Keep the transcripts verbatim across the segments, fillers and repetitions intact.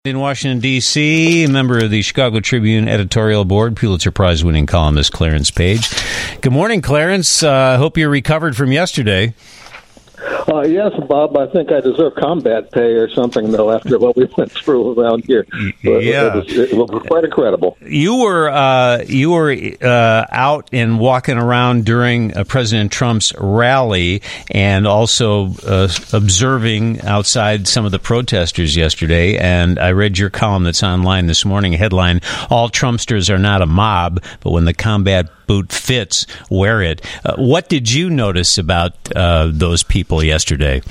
In Washington, D C, a member of the Chicago Tribune editorial board, Pulitzer Prize-winning columnist Clarence Page. Good morning, Clarence. I uh, hope you're recovered from yesterday. Uh, yes, Bob. I think I deserve combat pay or something, though, after what we went through around here. But yeah, it was, it was quite incredible. You were uh, you were uh, out and walking around during uh, President Trump's rally, and also uh, observing outside some of the protesters yesterday. And I read your column that's online this morning. A headline: "All Trumpsters are not a mob, but when the combat boot fits, wear it." Uh, what did you notice about uh, those people yesterday?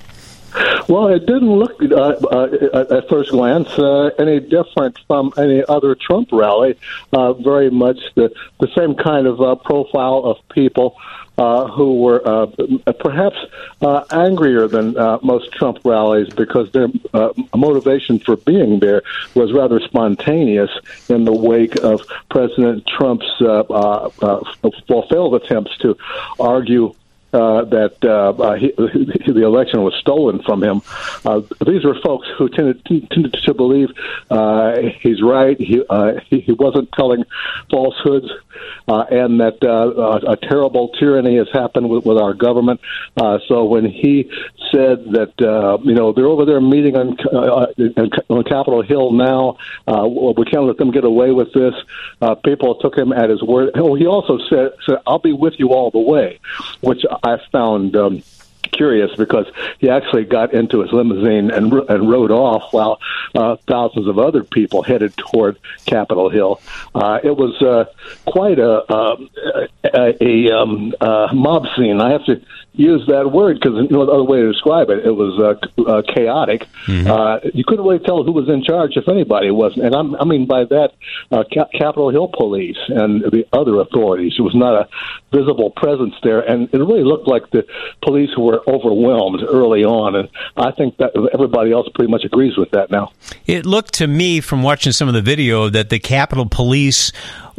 Well, it didn't look, uh, uh, at first glance, uh, any different from any other Trump rally. Uh, very much the, the same kind of uh, profile of people uh, who were uh, perhaps uh, angrier than uh, most Trump rallies, because their uh, motivation for being there was rather spontaneous in the wake of President Trump's uh, uh, uh, failed attempts to argue Uh, that uh, uh, he, the election was stolen from him. Uh, these were folks who tended, tended to believe uh, he's right. He, uh, he he wasn't telling falsehoods, uh, and that uh, a terrible tyranny has happened with, with our government. Uh, so when he said that uh, you know they're over there meeting on uh, on Capitol Hill now, uh, we can't let them get away with this. Uh, people took him at his word. Oh, he also said, said, "I'll be with you all the way," which I found um, curious, because he actually got into his limousine and and rode off while uh, thousands of other people headed toward Capitol Hill. Uh, it was uh, quite a a, a, a um, uh, mob scene. I have to use that word because there's no other way to describe it. It was uh, uh, chaotic. Mm-hmm. Uh, you couldn't really tell who was in charge, if anybody was. And I'm, I mean by that, uh, Cap- Capitol Hill police and the other authorities. There was not a visible presence there, and it really looked like the police were overwhelmed early on. And I think that everybody else pretty much agrees with that now. It looked to me, from watching some of the video, that the Capitol Police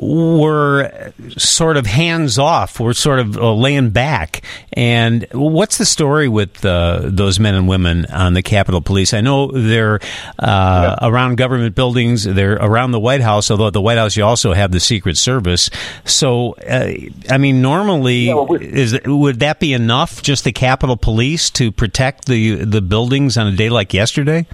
were sort of hands off, were sort of uh, laying back. And what's the story with uh, those men and women on the Capitol Police? I know they're uh, yeah. around government buildings, they're around the White House, although at the White House you also have the Secret Service. So, uh, I mean, normally, yeah, well, is would that be enough, just the Capitol Police, to protect the the buildings on a day like yesterday?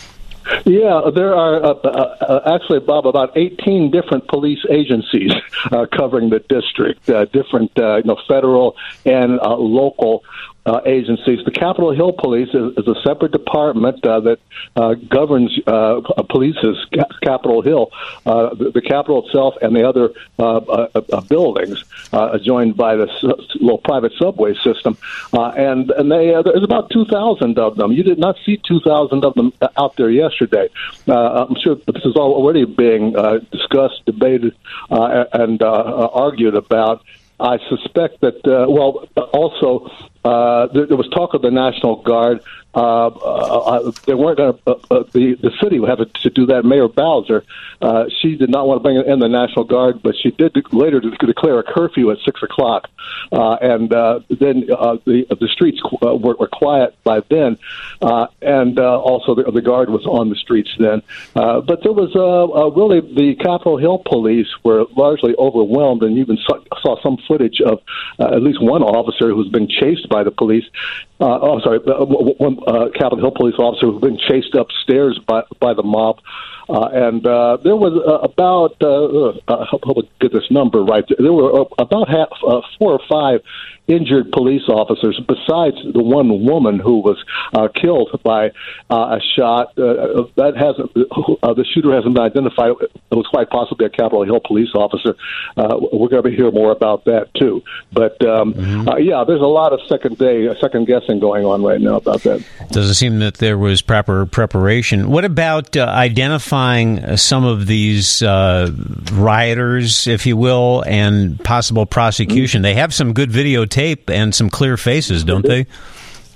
Yeah, there are uh, uh, actually, Bob, about eighteen different police agencies uh, covering the district, uh, different uh, you know, federal and uh, local Uh, agencies. The Capitol Hill Police is, is a separate department uh, that uh, governs, uh, polices Capitol Hill, uh, the, the Capitol itself, and the other uh, uh, uh, buildings, uh, joined by the su- little private subway system. Uh, and and they, uh, there's about two thousand of them. You did not see two thousand of them out there yesterday. Uh, I'm sure this is already being uh, discussed, debated, uh, and uh, argued about. I suspect that, uh, well, also, uh, there, there was talk of the National Guard. Uh, uh, they weren't going to, uh, uh, the, the city would have to do that. Mayor Bowser, uh, she did not want to bring in the National Guard, but she did later declare a curfew at six o'clock. Uh, and uh, then uh, the the streets uh, were, were quiet by then. Uh, and uh, also the, the Guard was on the streets then. Uh, but there was uh, uh, really, the Capitol Hill police were largely overwhelmed, and you even saw, saw some footage of uh, at least one officer who was being chased by the police. Uh, oh, sorry, one uh, Capitol Hill police officer who had been chased upstairs by by the mob. Uh, and uh, there was uh, about, uh, uh, I hope I get this number right, there were uh, about half, uh, four or five injured police officers, besides the one woman who was uh, killed by uh, a shot. Uh, that hasn't, uh, the shooter hasn't been identified. It was quite possibly a Capitol Hill police officer. Uh, we're going to hear more about that, too. But, um, mm-hmm. uh, yeah, there's a lot of second day, second guessing going on right now about that. Doesn't seem that there was proper preparation. What about uh, identifying some of these uh, rioters, if you will, and possible prosecution? Mm-hmm. They have some good videotape and some clear faces, don't they?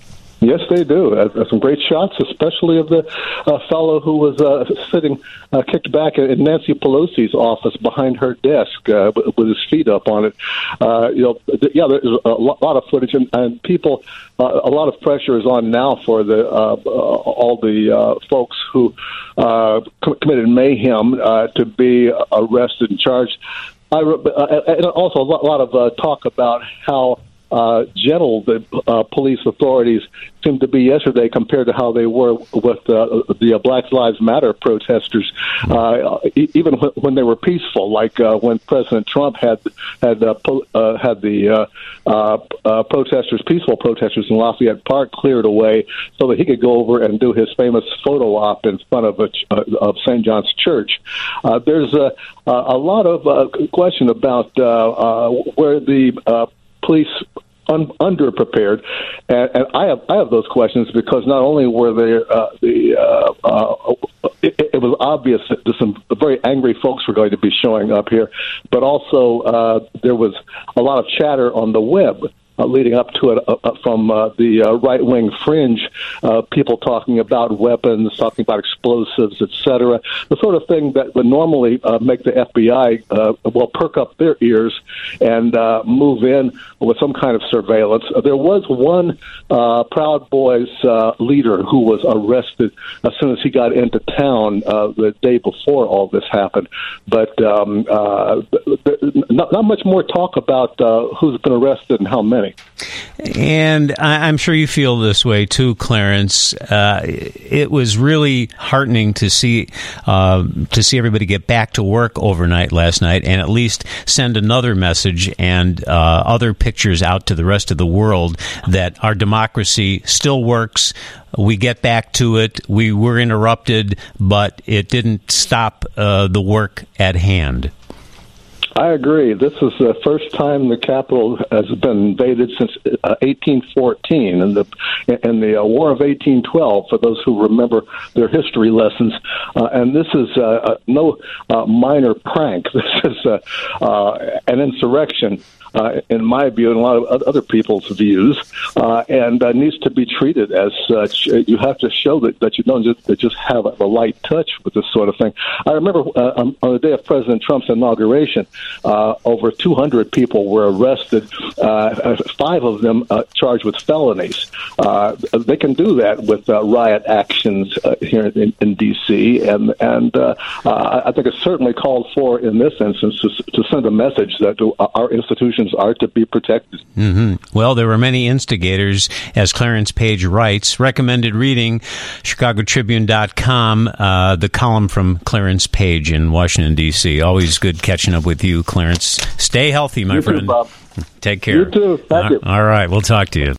Yes, they do. Uh, some great shots, especially of the uh, fellow who was uh, sitting uh, kicked back in Nancy Pelosi's office behind her desk uh, with his feet up on it. Uh, you know, th- yeah, there's a lot of footage, and, and people. Uh, a lot of pressure is on now for the uh, uh, all the uh, folks who uh, com- committed mayhem uh, to be arrested and charged. I re- uh, and also a lot, a lot of uh, talk about how uh, gentle the uh, police authorities seem to be yesterday compared to how they were with uh, the uh, Black Lives Matter protesters, uh, e- even when, when they were peaceful, like uh, when President Trump had had uh, po- uh, had the uh, uh, uh, protesters, peaceful protesters in Lafayette Park, cleared away so that he could go over and do his famous photo op in front of a, uh, of Saint John's Church. Uh, there's a, a lot of uh, question about uh, uh, where the uh, police un- underprepared, and, and I have I have those questions because not only were there uh, the uh, uh, it, it was obvious that some very angry folks were going to be showing up here, but also uh, there was a lot of chatter on the web Uh, leading up to it uh, uh, from uh, the uh, right-wing fringe, uh, people talking about weapons, talking about explosives, et cetera, the sort of thing that would normally uh, make the F B I, uh, well, perk up their ears and uh, move in with some kind of surveillance. Uh, there was one uh, Proud Boys uh, leader who was arrested as soon as he got into town uh, the day before all this happened, but um, uh, not, not much more talk about uh, who's been arrested and how many. And I'm sure you feel this way too, Clarence. Uh, it was really heartening to see uh, to see everybody get back to work overnight last night, and at least send another message and uh, other pictures out to the rest of the world that our democracy still works. We get back to it. We were interrupted, but it didn't stop uh, the work at hand. I agree. This is the first time the Capitol has been invaded since uh, eighteen fourteen, and the in the uh, War of eighteen twelve. For those who remember their history lessons, uh, and this is uh, uh, no uh, minor prank. This is uh, uh, an insurrection. Uh, in my view, and a lot of other people's views, uh, and uh, needs to be treated as such. You have to show that, that you don't just, that just have a, a light touch with this sort of thing. I remember uh, on, on the day of President Trump's inauguration, uh, over two hundred people were arrested, uh, five of them uh, charged with felonies. Uh, they can do that with uh, riot actions uh, here in, in D C, and, and uh, uh, I think it's certainly called for in this instance to, to send a message that our institutions are to be protected. Mm-hmm. Well, there were many instigators, as Clarence Page writes. Recommended reading, Chicago Tribune dot com, uh, the column from Clarence Page in Washington, D C Always good catching up with you, Clarence. Stay healthy, my you friend. Too, Bob. Take care. You too. Thank all, you. All right, we'll talk to you.